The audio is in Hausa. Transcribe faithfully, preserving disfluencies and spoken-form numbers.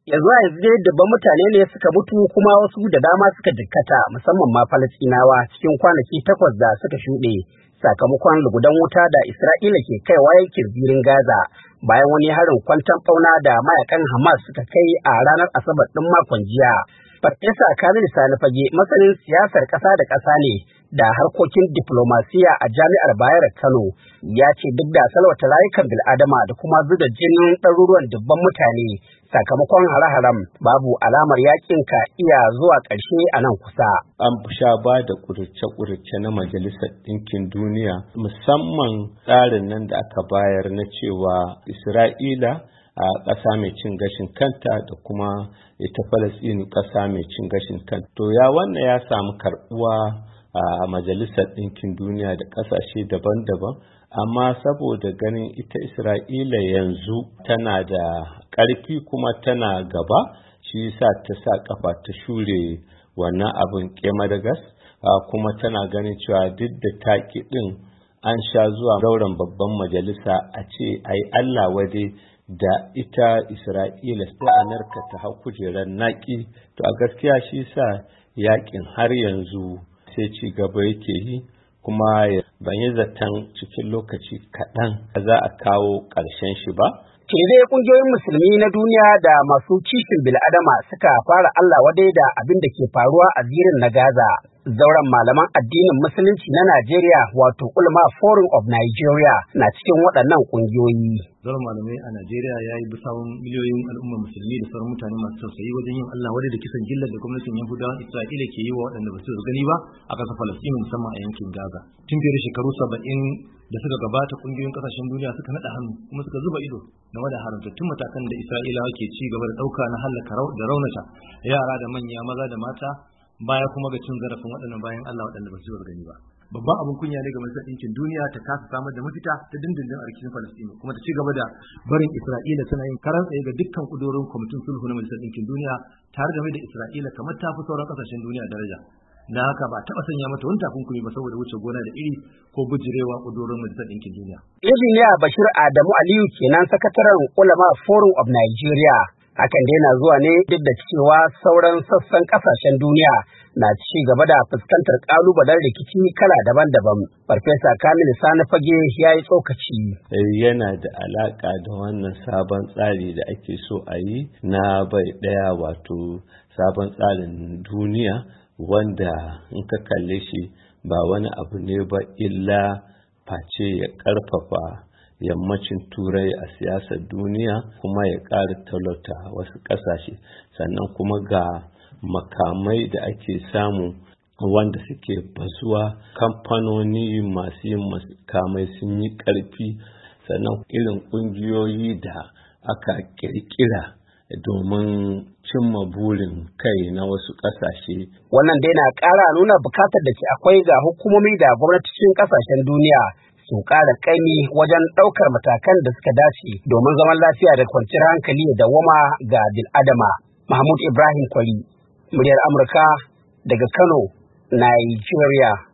Yanzu a yanzu dai dubban mutane ne suka mutu kuma wasu da dama suka jikkata musamman ma Falasɗinawa cikin kwanaki takwas da suka shuɗe sakamakon lugudan wuta da Isra'ila ke kaiwa yankin zirin Gaza bayan wani harin kwanton ɓauna da mayakan Hamas suka kai a ranar Asabar ɗin makon jiya. Farfesa Kamilu Sani Fage masanin siyasar ƙasa da ƙasa ne da harkokin diflomasiya a Jami'ar Bayero Kano ya ce duk da salwata rayukan bil'adama da kuma zuba jinin ɗaruruwan dubban mutane sakamakon hare-haren babu alamar yakin ka iya zuwa ƙarshe a nan kusa. An sha ba da ƙudurce-ƙudurce na Majalisar Ɗinkin Duniya musamman tsarin nan da aka bayar na cewa Isra'ila a ƙasa mai cin gashin kanta da kuma ita Falasɗinu ƙasa mai cin gashin kanta. To ya wannan ya samu karɓuwa a Majalisar Ɗinkin Duniya da ƙasashe daban-daban, amma saboda ganin ita Isra'ila yanzu tana da ƙarfi kuma tana gaba, shi yasa ta sa ƙafa ta shure wannan abin ƙemadagas, kuma tana ganin cewa duk da taƙi ɗin an sha zuwa zauren babban majalisa a ce ai Allah wade da ita Isra'ila sai a narka ta hau kujerar naƙi. To a gaskiya shi sa yaƙin har yanzu sai ci gaba yake yi, kuma ban yi zaton cikin lokaci kaɗan za a kawo ƙarshen shi ba. Dai ƙungiyoyin musulmi na duniya da masu kishin bil'adama suka fara Allah wadai da abin da ke faruwa a zirin na Gaza. Zauren malaman addinin musulunci na Najeriya wato Ulama Forum of Nigeria na cikin waɗannan ƙungiyoyi. Zauren malamai a Najeriya ya yi bisawun miliyoyin al'ummar musulmi da sauran mutane masu tausayi wajen yin Allah wadai da kisan gillar da gwamnatin Yahudawan Isra'ila ke yi wa waɗanda ba su gani ba a ƙasar Falasɗinu musamman a yankin Gaza. Tun fiye da shekaru saba'in da suka gabata ƙungiyoyin ƙasashen duniya suka naɗa hannu kuma suka zuba ido game da haramtattun matakan da Isra'ilawa ke ci gaba da ɗauka na hallaka da raunata yara da manya maza da mata baya kuma ga cin zarafin waɗannan bayan Allah waɗanda ba su gani ba. Babban abin kunya ne ga Majalisar Ɗinkin Duniya ta kasa samar da mafita ta dindindin a rikicin Falasɗinu kuma ta ci gaba da barin Isra'ila tana yin karan tsaye ga dukkan kudurorin kwamitin sulhu na Majalisar Ɗinkin Duniya tare da mai da Isra'ila kamar ta fi sauran ƙasashen duniya daraja. Na haka ba taɓa sanya mata wani takunkumi ba saboda wuce gona da iri ko bujirewa kudurorin Majalisar Ɗinkin Duniya. Injiniya Bashir Adamu Aliyu kenan sakataren Ulama Forum of Nigeria. Hakan dai na zuwa ne duk da cewa sauran sassan kasashen duniya na ci gaba da fuskantar kalubalen rikici kala daban-daban. Farfesa Kamilu Sani Fage ya yi tsokaci. Yana da alaka da wannan sabon tsari da ake so a yi na bai ɗaya, wato sabon tsarin duniya wanda in ka kalle shi ba wani abu ne ba illa face ya ƙarfafa yammacin turai a siyasar duniya kuma ya ƙara talauta wasu ƙasashe, sannan kuma ga makamai da ake samu wanda suke bazuwa, kamfanoni masu yin makamai sun yi ƙarfi, sannan irin ƙungiyoyi da aka ƙirƙira domin cimma burin kai na wasu ƙasashe. Wannan dai na ƙara nuna bukatar da ke akwai ga hukumomi da gwamnatocin ƙasashen duniya su ƙara ƙaimi wajen ɗaukar matakan da suka dace domin zaman lafiya da kwanciyar hankali da dawwama ga bil'adama. Mahmud Ibrahim Kwari, muryar Amurka daga Kano, Nigeria.